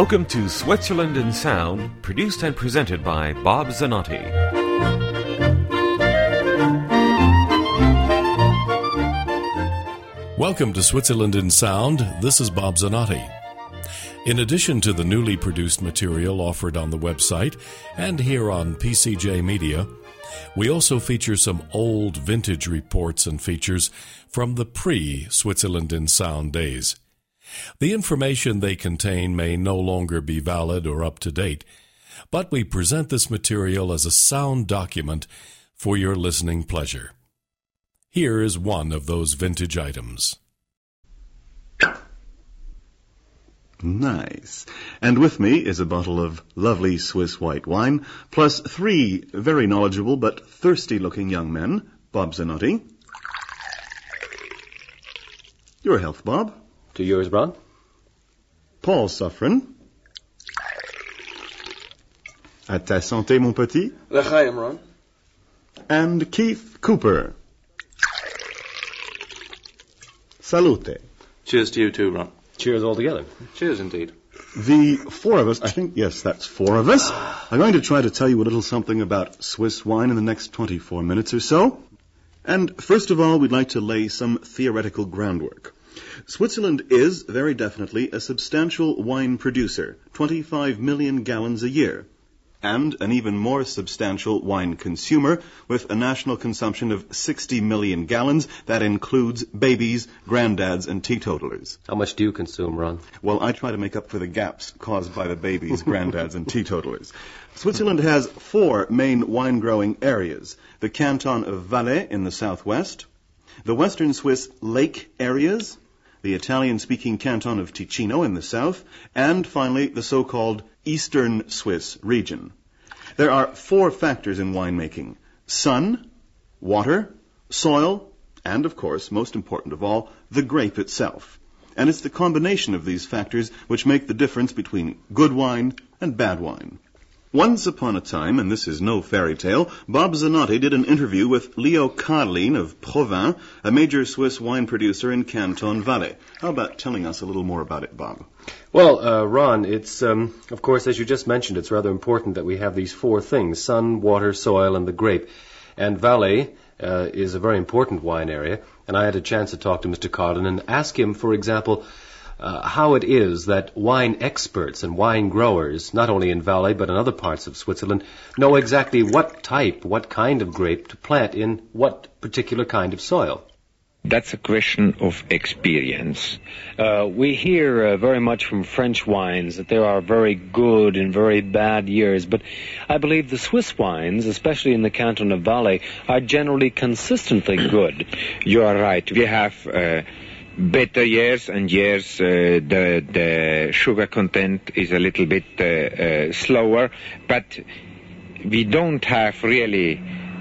Welcome to Switzerland in Sound, produced and presented by Bob Zanotti. Welcome to Switzerland in Sound. This is Bob Zanotti. In addition to the newly produced material offered on the website and here on PCJ Media, we also feature some old vintage reports and features from the pre-Switzerland in Sound days. The information they contain may no longer be valid or up to date, but we present this material as a sound document for your listening pleasure. Here is one of those vintage items. Nice. And with me is a bottle of lovely Swiss white wine, plus 3 very knowledgeable but thirsty-looking young men. Bob Zanotti. Your health, Bob. To yours, Ron. Paul Suffren. À ta santé, mon petit. L'chaim, Ron. And Keith Cooper. Salute. Cheers to you too, Ron. Cheers all together. Cheers indeed. The 4 of us, I think, yes, that's 4 of us, are going to try to tell you a little something about Swiss wine in the next 24 minutes or so. And first of all, we'd like to lay some theoretical groundwork. Switzerland is, very definitely, a substantial wine producer, 25 million gallons a year, and an even more substantial wine consumer, with a national consumption of 60 million gallons. That includes babies, granddads, and teetotalers. How much do you consume, Ron? Well, I try to make up for the gaps caused by the babies, granddads, and teetotalers. Switzerland has 4 main wine-growing areas: the canton of Valais in the southwest, the western Swiss lake areas, the Italian-speaking canton of Ticino in the south, and finally the so-called Eastern Swiss region. There are 4 factors in winemaking: sun, water, soil, and, of course, most important of all, the grape itself. And it's the combination of these factors which make the difference between good wine and bad wine. Once upon a time, and this is no fairy tale, Bob Zanotti did an interview with Leo Carlin of Provins, a major Swiss wine producer in Canton Valais. How about telling us a little more about it, Bob? Well, Ron, it's, of course, as you just mentioned, it's rather important that we have these 4 things: sun, water, soil, and the grape. And Valais is a very important wine area, and I had a chance to talk to Mr. Carlin and ask him, for example, how it is that wine experts and wine growers, not only in Valais but in other parts of Switzerland, know exactly what kind of grape to plant in what particular kind of soil. That's a question of experience. We hear very much from French wines that there are very good and very bad years, but I believe the Swiss wines, especially in the canton of Valais, are generally consistently good. You are right. We have better years and years the sugar content is a little bit slower, but we don't have really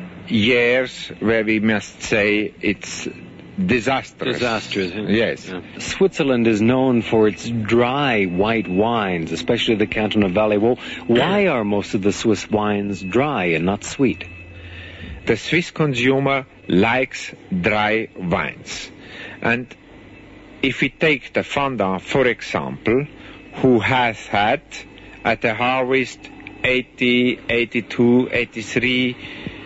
years where we must say it's disastrous. Yes. Yeah. Switzerland is known for its dry white wines, especially the canton of Valais. Well, why are most of the Swiss wines dry and not sweet? The Swiss consumer likes dry wines. And if we take the Fendant, for example, who has had at the harvest 80, 82, 83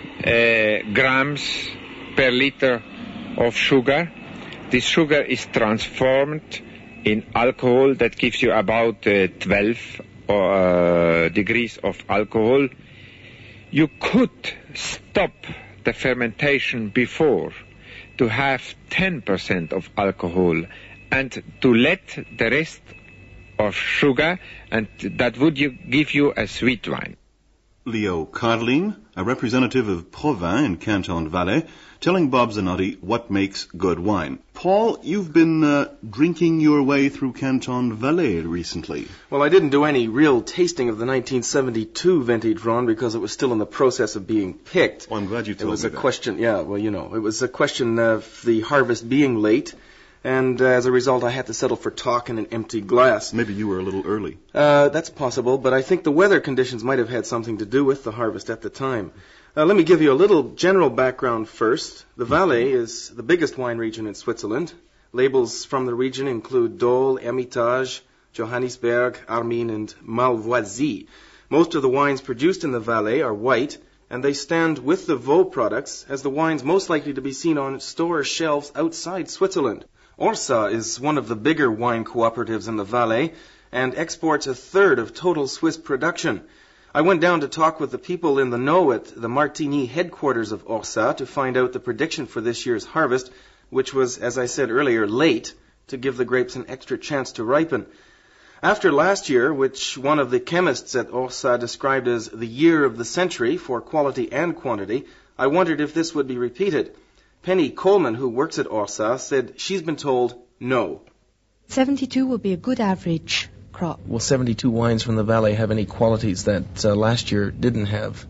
grams per liter of sugar, this sugar is transformed in alcohol that gives you about 12 degrees of alcohol. You could stop the fermentation before to have 10% of alcohol and to let the rest of sugar, and that would give you a sweet wine. Leo Carlin, a representative of Provins in Canton Valais, telling Bob Zanotti what makes good wine. Paul, you've been drinking your way through Canton Valais recently. Well, I didn't do any real tasting of the 1972 vintage, Ron, because it was still in the process of being picked. Well, I'm glad you told me that. It was a question, it was a question of the harvest being late, and as a result I had to settle for talk in an empty glass. Maybe you were a little early. That's possible, but I think the weather conditions might have had something to do with the harvest at the time. Let me give you a little general background first. The Valais is the biggest wine region in Switzerland. Labels from the region include Dole, Hermitage, Johannisberg, Armin, and Malvoisie. Most of the wines produced in the Valais are white, and they stand with the Vaux products as the wines most likely to be seen on store shelves outside Switzerland. Orsa is one of the bigger wine cooperatives in the Valais and exports a third of total Swiss production. I went down to talk with the people in the know at the Martigny headquarters of Orsa to find out the prediction for this year's harvest, which was, as I said earlier, late, to give the grapes an extra chance to ripen. After last year, which one of the chemists at Orsa described as the year of the century for quality and quantity, I wondered if this would be repeated. Penny Coleman, who works at Orsa, said she's been told no. 72 will be a good average crop. Will 72 wines from the Valais have any qualities that last year didn't have?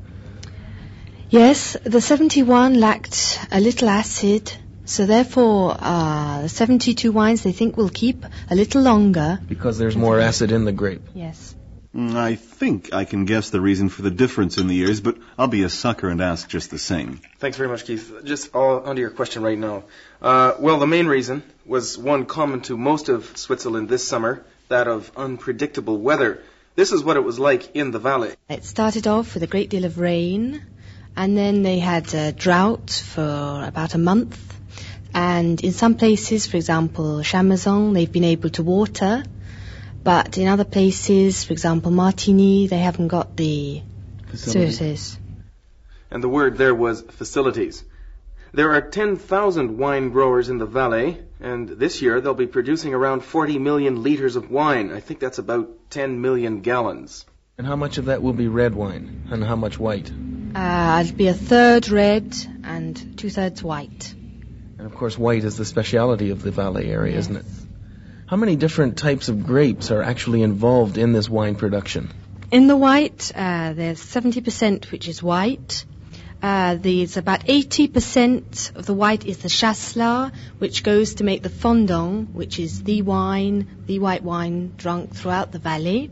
Yes, the 71 lacked a little acid, so therefore the 72 wines they think will keep a little longer. Because there's more acid in the grape. Yes. I think I can guess the reason for the difference in the years, but I'll be a sucker and ask just the same. Thanks very much, Keith. Just onto your question right now. Well, the main reason was one common to most of Switzerland this summer, that of unpredictable weather. This is what it was like in the Valais. It started off with a great deal of rain, and then they had a drought for about a month. And in some places, for example, Chamazon, they've been able to water. But in other places, for example, Martigny, they haven't got the facilities. And the word there was facilities. There are 10,000 wine growers in the Valais, and this year they'll be producing around 40 million liters of wine. I think that's about 10 million gallons. And how much of that will be red wine, and how much white? It'll be a third red and 2/3 white. And of course, white is the speciality of the Valais area, isn't it? How many different types of grapes are actually involved in this wine production? In the white, there's 70% which is white. There's about 80% of the white is the Chasselas, which goes to make the Fondant, which is the white wine drunk throughout the Valais.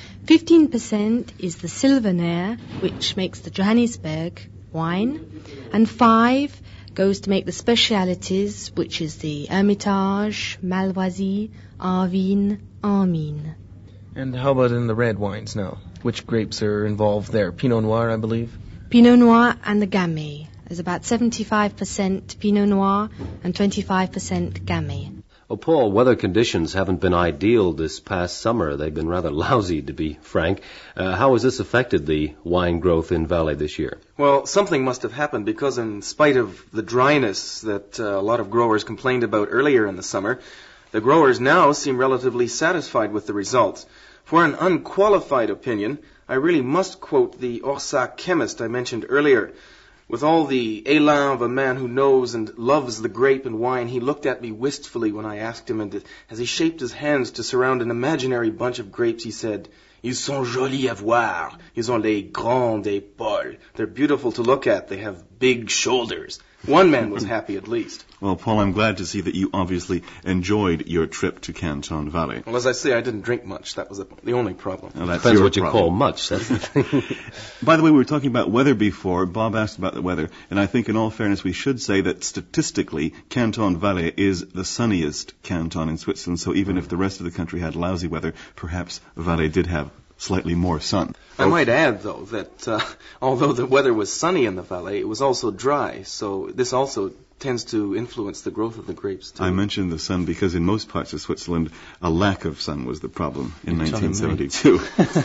15% is the Sylvaner, which makes the Johannisberg wine. And 5% goes to make the specialities, which is the Hermitage, Malvoisie, Arvin, Armin. And how about in the red wines now? Which grapes are involved there? Pinot Noir, I believe? Pinot Noir and the Gamay. There's about 75% Pinot Noir and 25% Gamay. Oh, Paul, weather conditions haven't been ideal this past summer. They've been rather lousy, to be frank. How has this affected the wine growth in Valais this year? Well, something must have happened because in spite of the dryness that a lot of growers complained about earlier in the summer, the growers now seem relatively satisfied with the results. For an unqualified opinion, I really must quote the Orsa chemist I mentioned earlier. With all the élan of a man who knows and loves the grape and wine, he looked at me wistfully when I asked him, and as he shaped his hands to surround an imaginary bunch of grapes, he said, "Ils sont jolis à voir. Ils ont les grandes épaules. They're beautiful to look at. They have big shoulders." One man was happy at least. Well, Paul, I'm glad to see that you obviously enjoyed your trip to Canton Valley. Well, as I say, I didn't drink much. That was the only problem. Well, that's Depends your what you problem. call much. That's the thing. By the way, we were talking about weather before. Bob asked about the weather, and I think in all fairness we should say that statistically Canton Valais is the sunniest canton in Switzerland, so even if the rest of the country had lousy weather, perhaps Valais did have slightly more sun. I might add, though, that although the weather was sunny in the Valais, it was also dry, so this also tends to influence the growth of the grapes, too. I mentioned the sun because in most parts of Switzerland, a lack of sun was the problem in 1972.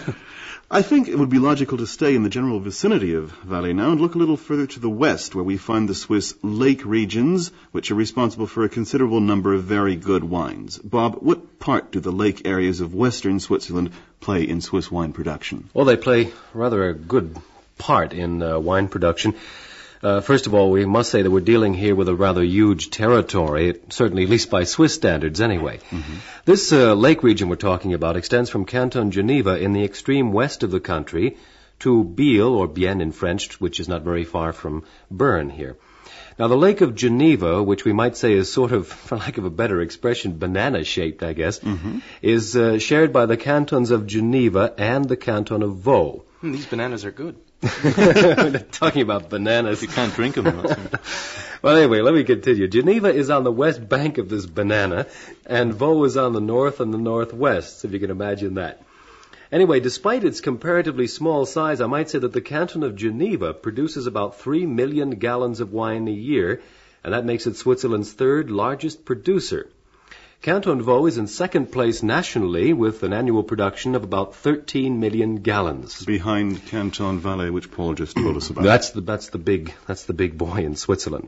I think it would be logical to stay in the general vicinity of Valais now and look a little further to the west, where we find the Swiss lake regions, which are responsible for a considerable number of very good wines. Bob, what part do the lake areas of western Switzerland play in Swiss wine production? Well, they play rather a good part in wine production. First of all, we must say that we're dealing here with a rather huge territory, certainly at least by Swiss standards anyway. Mm-hmm. This lake region we're talking about extends from Canton Geneva in the extreme west of the country to Biel, or Bienne in French, which is not very far from Bern here. Now, the Lake of Geneva, which we might say is sort of, for lack of a better expression, banana-shaped, I guess, is shared by the cantons of Geneva and the canton of Vaud. These bananas are good. Talking about bananas. You can't drink them. Well, anyway, let me continue. Geneva is on the west bank of this banana, and Vaud is on the north and the northwest, if you can imagine that. Anyway, despite its comparatively small size, I might say that the canton of Geneva produces about 3 million gallons of wine a year, and that makes it Switzerland's third largest producer. Canton Vaud is in second place nationally with an annual production of about 13 million gallons. Behind Canton Valais, which Paul just told us about. That's the big boy in Switzerland.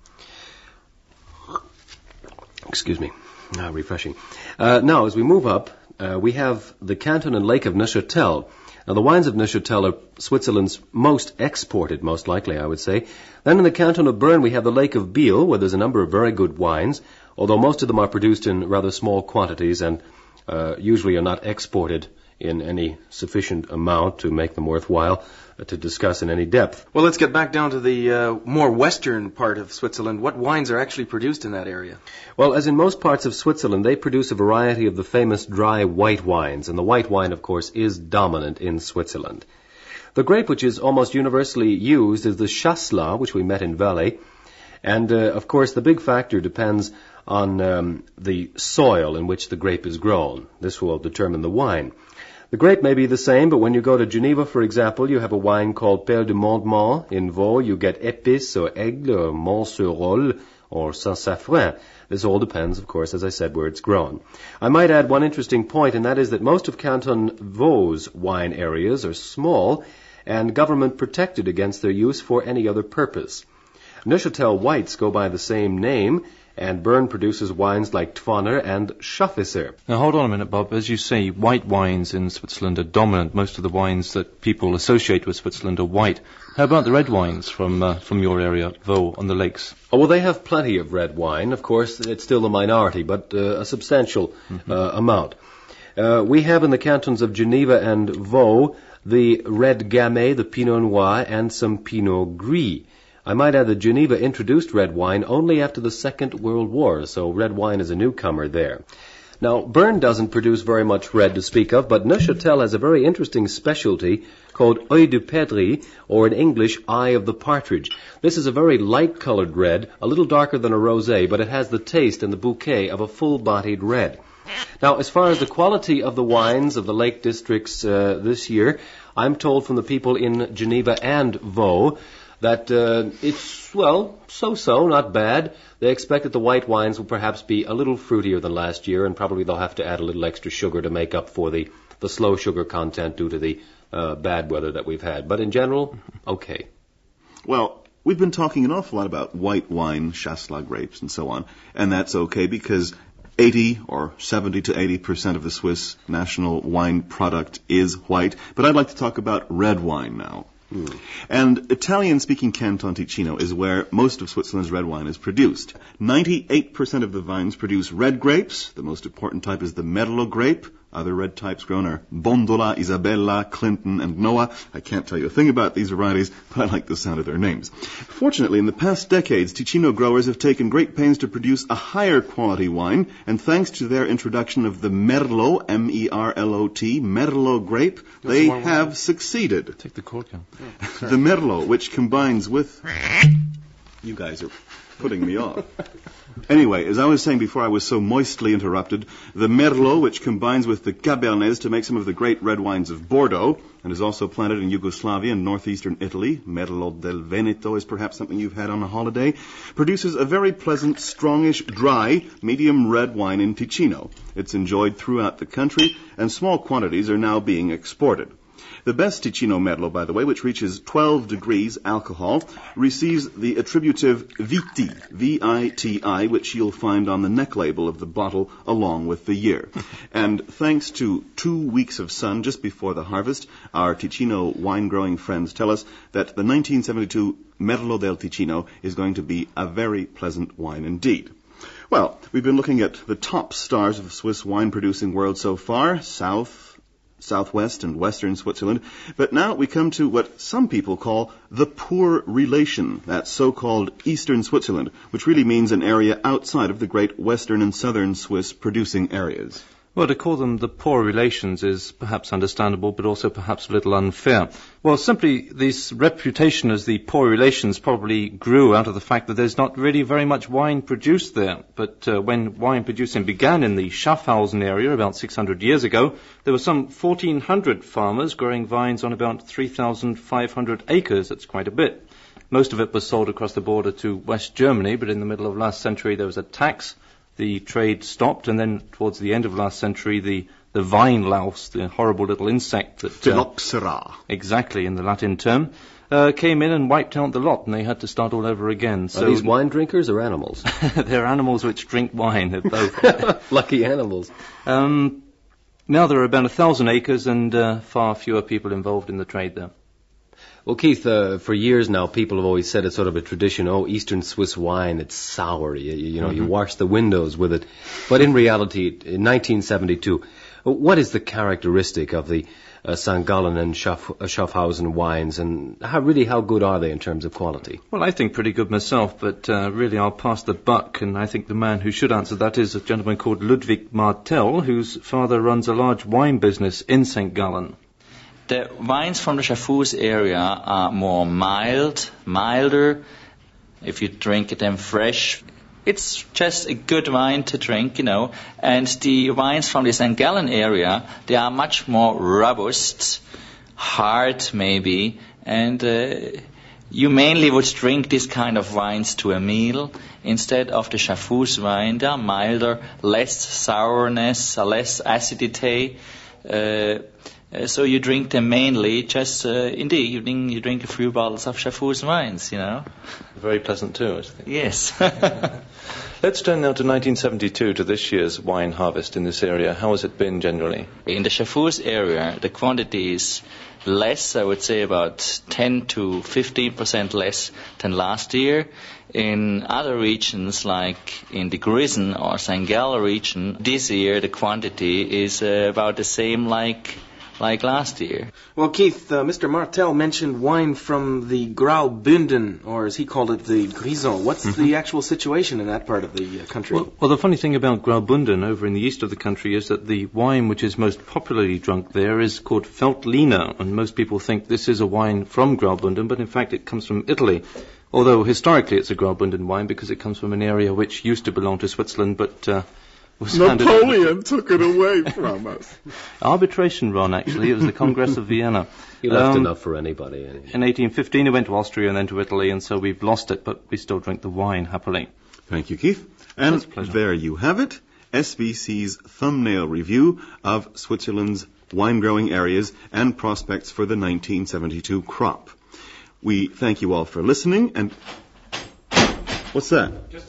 Excuse me. Refreshing. Now, as we move up, we have the canton and lake of Neuchâtel. Now, the wines of Neuchâtel are Switzerland's most exported, most likely, I would say. Then in the canton of Bern, we have the lake of Biel, where there's a number of very good wines, although most of them are produced in rather small quantities and usually are not exported in any sufficient amount to make them worthwhile to discuss in any depth. Well, let's get back down to the more western part of Switzerland. What wines are actually produced in that area? Well, as in most parts of Switzerland, they produce a variety of the famous dry white wines, and the white wine, of course, is dominant in Switzerland. The grape which is almost universally used is the Chasselas, which we met in Valais, and, of course, the big factor depends on the soil in which the grape is grown. This will determine the wine. The grape may be the same, but when you go to Geneva, for example, you have a wine called Perle de Mondement. In Vaud, you get Épice or Aigle or Montserol or Saint-Safrin. This all depends, of course, as I said, where it's grown. I might add one interesting point, and that is that most of Canton Vaud's wine areas are small and government protected against their use for any other purpose. Neuchâtel whites go by the same name, and Bern produces wines like Twanner and Schaffisser. Now, hold on a minute, Bob. As you say, white wines in Switzerland are dominant. Most of the wines that people associate with Switzerland are white. How about the red wines from your area, Vaud, on the lakes? Oh, well, they have plenty of red wine. Of course, it's still the minority, but a substantial amount. We have in the cantons of Geneva and Vaud the red Gamay, the Pinot Noir, and some Pinot Gris. I might add that Geneva introduced red wine only after the Second World War, so red wine is a newcomer there. Now, Bern doesn't produce very much red to speak of, but Neuchâtel has a very interesting specialty called Œil du Perdrix, or in English, Eye of the Partridge. This is a very light-colored red, a little darker than a rosé, but it has the taste and the bouquet of a full-bodied red. Now, as far as the quality of the wines of the Lake Districts this year, I'm told from the people in Geneva and Vaud that it's, well, so-so, not bad. They expect that the white wines will perhaps be a little fruitier than last year, and probably they'll have to add a little extra sugar to make up for the slow sugar content due to the bad weather that we've had. But in general, okay. Well, we've been talking an awful lot about white wine, Chasselas grapes, and so on, and that's okay because 80 or 70 to 80% of the Swiss national wine product is white. But I'd like to talk about red wine now. And Italian-speaking Canton Ticino is where most of Switzerland's red wine is produced. 98% of the vines produce red grapes. The most important type is the Merlot grape. Other red types grown are Bondola, Isabella, Clinton, and Noah. I can't tell you a thing about these varieties, but I like the sound of their names. Fortunately, in the past decades, Ticino growers have taken great pains to produce a higher quality wine, and thanks to their introduction of the Merlot, M-E-R-L-O-T, Merlot grape, they have succeeded. Take the cork out. The Merlot, which combines with... You guys are putting me off. Anyway, as I was saying before I was so moistly interrupted, the Merlot, which combines with the Cabernets to make some of the great red wines of Bordeaux, and is also planted in Yugoslavia and northeastern Italy, Merlot del Veneto is perhaps something you've had on a holiday, produces a very pleasant, strongish, dry, medium red wine in Ticino. It's enjoyed throughout the country, and small quantities are now being exported. The best Ticino Merlot, by the way, which reaches 12 degrees alcohol, receives the attributive Viti, V-I-T-I, which you'll find on the neck label of the bottle along with the year. And thanks to 2 weeks of sun just before the harvest, our Ticino wine-growing friends tell us that the 1972 Merlot del Ticino is going to be a very pleasant wine indeed. Well, we've been looking at the top stars of the Swiss wine-producing world so far, Southwest and Western Switzerland, but now we come to what some people call the poor relation, that so-called Eastern Switzerland, which really means an area outside of the great Western and Southern Swiss producing areas. Well, to call them the poor relations is perhaps understandable, but also perhaps a little unfair. Well, simply this reputation as the poor relations probably grew out of the fact that there's not really very much wine produced there. But when wine producing began in the Schaffhausen area about 600 years ago, there were some 1,400 farmers growing vines on about 3,500 acres. That's quite a bit. Most of it was sold across the border to West Germany, but in the middle of last century there was a tax. The trade stopped, and then towards the end of last century, the vine louse, the horrible little insect that... Phylloxera. Exactly, in the Latin term, came in and wiped out the lot, and they had to start all over again. So, are these wine drinkers or animals? They're animals which drink wine, both. Lucky animals. Now there are about 1,000 acres and far fewer people involved in the trade there. Well, Keith, for years now, people have always said it's sort of a tradition. Oh, Eastern Swiss wine, it's sour. You wash the windows with it. But in reality, in 1972, what is the characteristic of the St. Gallen and Schaffhausen wines, and how good are they in terms of quality? Well, I think pretty good myself, but really I'll pass the buck, and I think the man who should answer that is a gentleman called Ludwig Martel, whose father runs a large wine business in St. Gallen. The wines from the Schaffhausen area are more milder. If you drink them fresh, it's just a good wine to drink, And the wines from the St. Gallen area, they are much more robust, hard maybe, and you mainly would drink this kind of wines to a meal instead of the Schaffhausen wine. They are milder, less sourness, less acidity. So you drink them mainly just in the evening. You drink a few bottles of Schaffhausen wines, Very pleasant too, I think. Yes. Let's turn now to 1972, to this year's wine harvest in this area. How has it been generally? In the Schaffhausen area, the quantity is less, I would say about 10 to 15% less than last year. In other regions, like in the Grisen or St. Gallen region, this year the quantity is about the same like last year. Well, Keith, Mr. Martel mentioned wine from the Graubünden, or as he called it, the Grison. What's the actual situation in that part of the country? Well, the funny thing about Graubünden over in the east of the country is that the wine which is most popularly drunk there is called Veltliner, and most people think this is a wine from Graubünden, but in fact it comes from Italy. Although historically it's a Graubünden wine because it comes from an area which used to belong to Switzerland, but... Napoleon took it away from us. Arbitration, Ron, actually. It was the Congress of Vienna. He left enough for anybody. Anyway. In 1815, it went to Austria and then to Italy, and so we've lost it, but we still drink the wine happily. Thank you, Keith. And there you have it, SVC's thumbnail review of Switzerland's wine-growing areas and prospects for the 1972 crop. We thank you all for listening, and... What's that?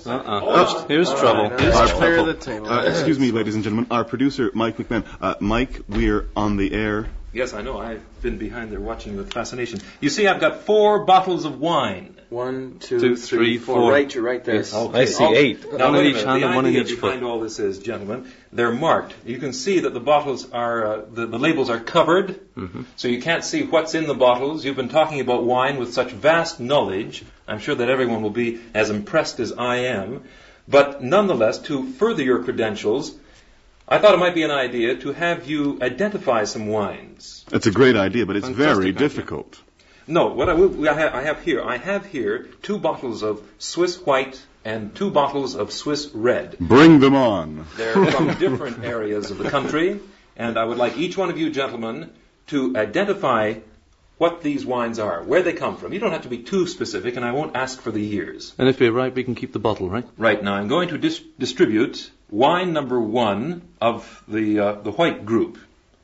Here's trouble. Clear the table. Excuse me, ladies and gentlemen. Our producer, Mike McMahon. Mike, we're on the air. Yes, I know. I've been behind there watching you with fascination. You see, I've got 4 bottles of wine. 1, 2, 3, 4. Right, you're right there. Yes. Okay. I see 8. One in each hand and one in each foot. The idea behind all this is, gentlemen, they're marked. You can see that the bottles are, the labels are covered, so you can't see what's in the bottles. You've been talking about wine with such vast knowledge. I'm sure that everyone will be as impressed as I am. But nonetheless, to further your credentials, I thought it might be an idea to have you identify some wines. That's a great idea, but it's very difficult. No, what I have here 2 bottles of Swiss white and 2 bottles of Swiss red. Bring them on. They're from different areas of the country, and I would like each one of you gentlemen to identify what these wines are, where they come from. You don't have to be too specific, and I won't ask for the years. And if we're right, we can keep the bottle, right? Right. Now, I'm going to distribute wine number 1 of the white group.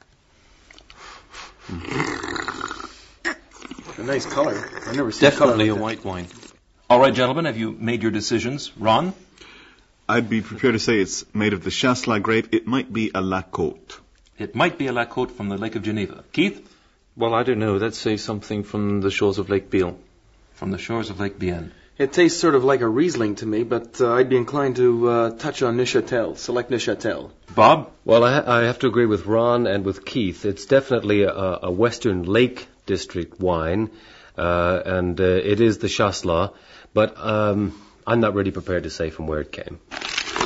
A nice color. I've never seen Definitely color a white wine. All right, gentlemen, have you made your decisions? Ron? I'd be prepared to say it's made of the Chasselas grape. It might be a La Côte. It might be a La Côte from the Lake of Geneva. Keith? Well, I don't know. Let's say something from the shores of Lake Biel. From the shores of Lake Bienne. It tastes sort of like a Riesling to me, but I'd be inclined to touch on Neuchâtel, select Neuchâtel. Bob? Well, I have to agree with Ron and with Keith. It's definitely a Western Lake District wine, and it is the Chasselas, but I'm not really prepared to say from where it came.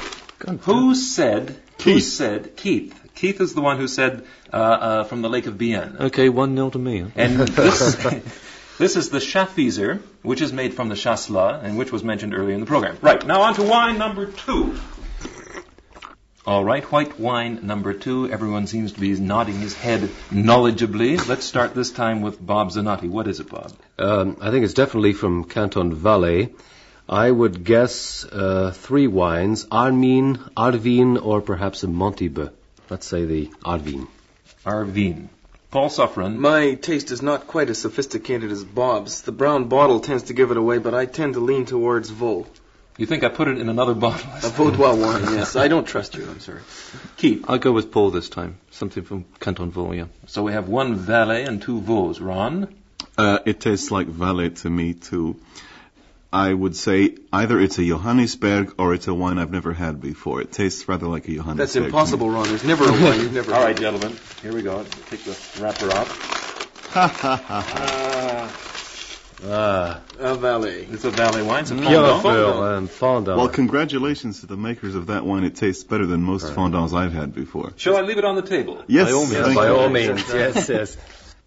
Who said Keith? Keith is the one who said from the Lake of Bienne. Okay, 1-0 to me. And this is the Schaffheiser, which is made from the Chasselas, and which was mentioned earlier in the program. Right, now on to wine number 2. All right, white wine number 2. Everyone seems to be nodding his head knowledgeably. Let's start this time with Bob Zanotti. What is it, Bob? I think it's definitely from Canton Valais. I would guess 3 wines, Armin, Arvin, or perhaps a Montibeux. Let's say the Arvin. Arvin. Paul Suffren. My taste is not quite as sophisticated as Bob's. The brown bottle tends to give it away, but I tend to lean towards Vaux. You think I put it in another bottle? A Vaudois wine, yes. I don't trust you, I'm sorry. Keith. I'll go with Paul this time. Something from Canton Vaud, yeah. So we have 1 Valais and 2 Vaux. Ron? It tastes like Valais to me, too. I would say either it's a Johannisberg or it's a wine I've never had before. It tastes rather like a Johannisberg. That's impossible, Ron. There's never a wine you've never had. All right, gentlemen. Here we go. Take the wrapper off. Ha, ha, ha, ha. A Valais. It's a Valais wine. It's a Fondant. Well, congratulations to the makers of that wine. It tastes better than most fondants I've had before. Shall I leave it on the table? Yes, By all means. Yes.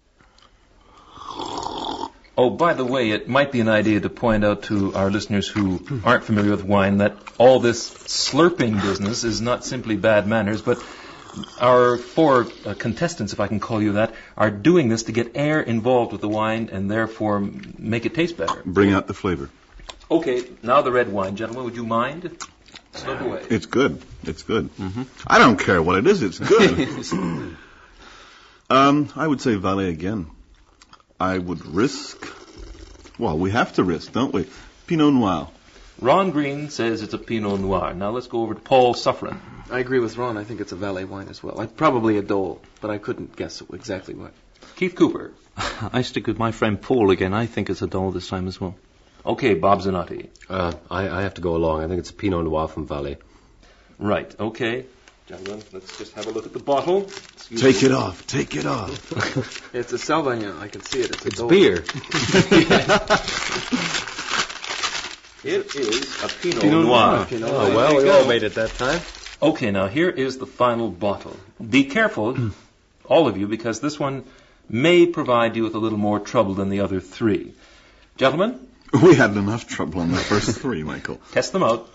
Oh, by the way, it might be an idea to point out to our listeners who aren't familiar with wine that all this slurping business is not simply bad manners, but our 4 contestants, if I can call you that, are doing this to get air involved with the wine and therefore make it taste better. Bring out the flavor. Okay, now the red wine. Gentlemen, would you mind? Slip away. It's good. It's good. Mm-hmm. I don't care what it is. It's good. I would say Valais again. I would risk... Well, we have to risk, don't we? Pinot Noir. Ron Green says it's a Pinot Noir. Now let's go over to Paul Suffren. I agree with Ron. I think it's a Valais wine as well. Probably a Dole, but I couldn't guess exactly what. Keith Cooper. I stick with my friend Paul again. I think it's a Dole this time as well. Okay, Bob Zanotti. I have to go along. I think it's a Pinot Noir from Valais. Right, okay. Gentlemen, let's just have a look at the bottle. Take it off. It's a Sauvignon. I can see it. It's beer. It is a Pinot Noir. Oh, well, we all made it that time. Okay, now here is the final bottle. Be careful, all of you, because this one may provide you with a little more trouble than the other 3. Gentlemen? We had enough trouble on the first 3, Michael. Test them out.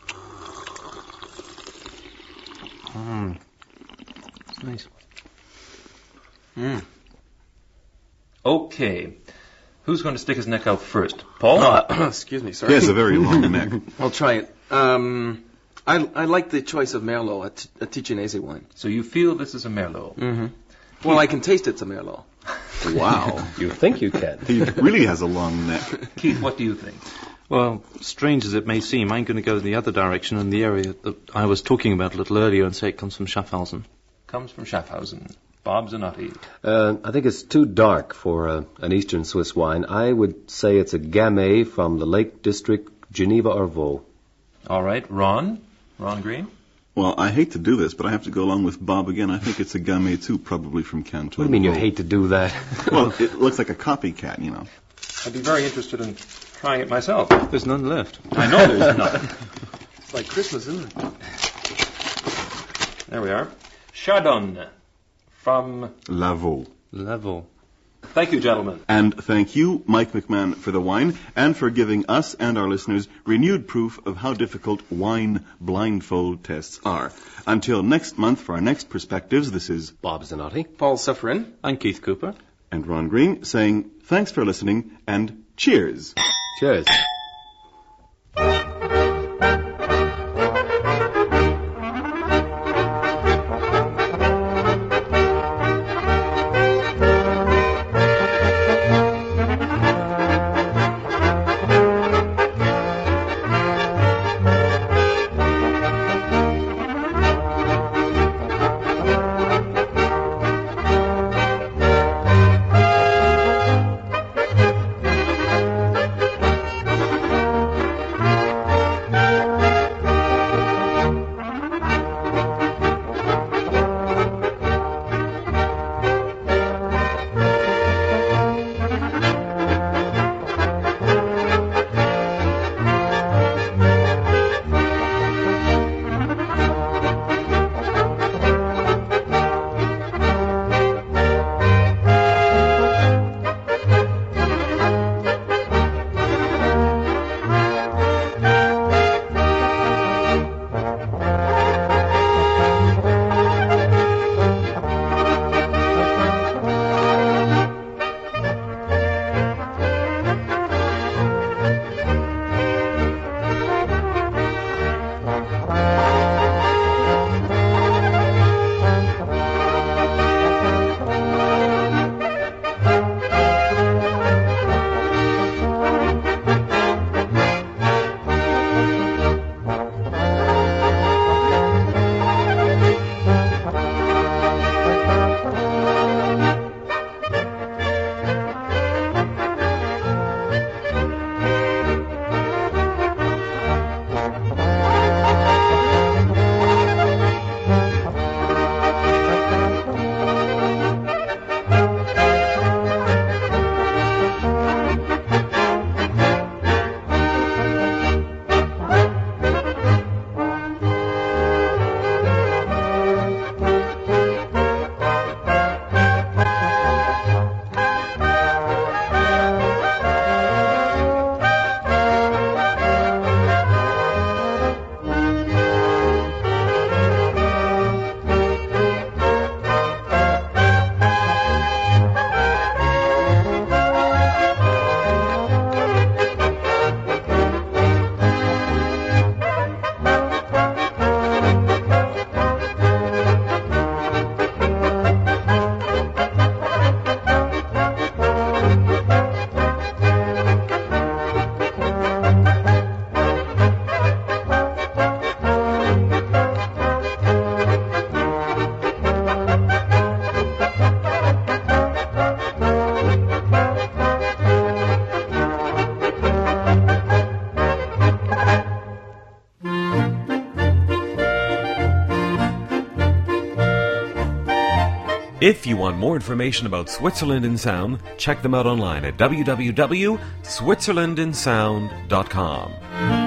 Nice. Okay. Who's going to stick his neck out first? Paul? Excuse me, sorry. He has a very long neck. I'll try it. I like the choice of Merlot, a Ticinese wine. So you feel this is a Merlot? Mm-hmm. Well, I can taste it's a Merlot. Wow. You think you can. He really has a long neck. Keith, what do you think? Well, strange as it may seem, I'm going to go the other direction in the area that I was talking about a little earlier and say it comes from Schaffhausen. Comes from Schaffhausen. Bob Zanotti. I think it's too dark for an Eastern Swiss wine. I would say it's a Gamay from the Lake District, Geneva or Vaud. All right, Ron Green. Well, I hate to do this, but I have to go along with Bob again. I think it's a Gamay too, probably from Canton. What do you mean you hate to do that? Well, it looks like a copycat, you know. I'd be very interested in trying it myself. There's none left. I know there's none. It's like Christmas, isn't it? There we are. Chardon from Lavaux. Thank you, gentlemen. And thank you, Mike McMahon, for the wine and for giving us and our listeners renewed proof of how difficult wine blindfold tests are. Until next month for our next perspectives, this is Bob Zanotti, Paul Suffren, and Keith Cooper, and Ron Green saying thanks for listening and cheers. Cheers. If you want more information about Switzerland in Sound, check them out online at www.switzerlandinsound.com.